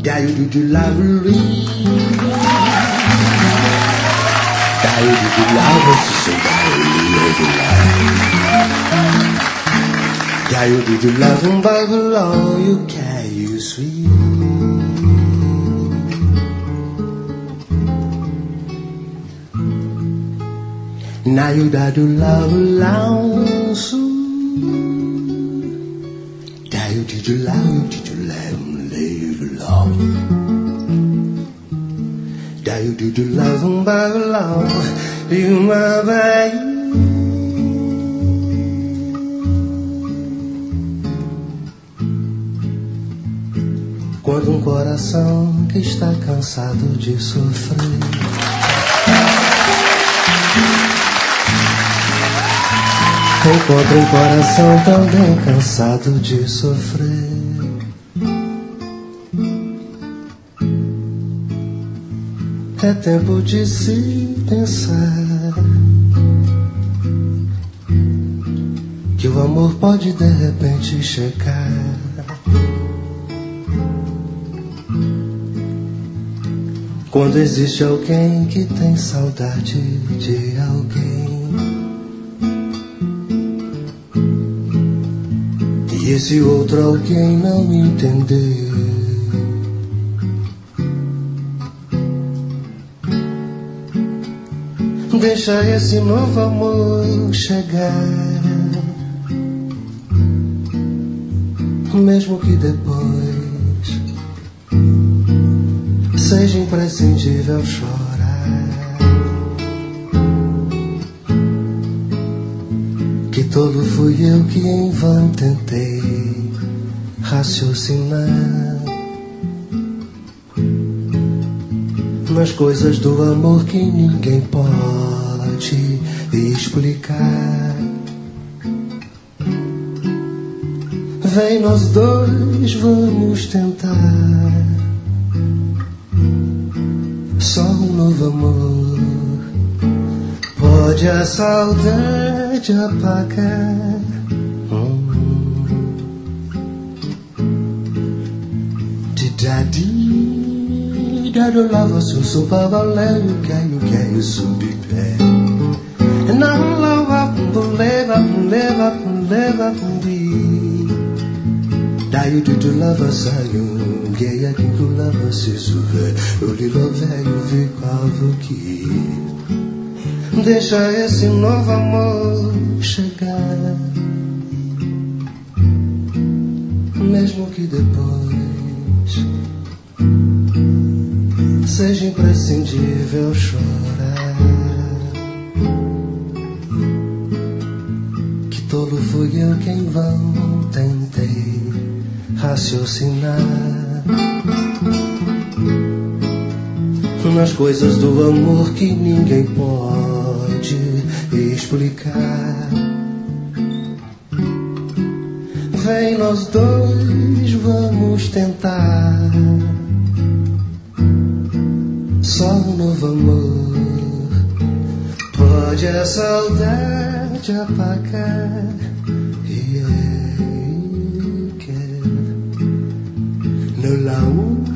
do lovely. Do love so do love below you can you sweet. Now you do love long so. Did you live long? Did you love him by long? You my baby. Quando coração que está cansado de sofrer encontra coração também cansado de sofrer. É tempo de se pensar que o amor pode de repente chegar. Quando existe alguém que tem saudade de alguém e esse outro alguém não entender, deixa esse novo amor chegar, mesmo que depois seja imprescindível chorar. Que tolo fui eu que em vão tentei raciocinar nas coisas do amor que ninguém pode explicar. Vem nós dois, vamos tentar só um novo amor pode a saudade apagar. Didadi, dado lava su babalé, you can subir pé. Não lava leva daí do lava saiu. Gay aqui que o lava se souver. O lilo velho ficava aqui. Deixa esse novo amor chegar, mesmo que depois seja imprescindível chorar. Que tolo fui eu que em vão tentei raciocinar nas coisas do amor que ninguém pode explicar. Vem nós dois, vamos tentar só um novo amor pode a saudade apagar. No la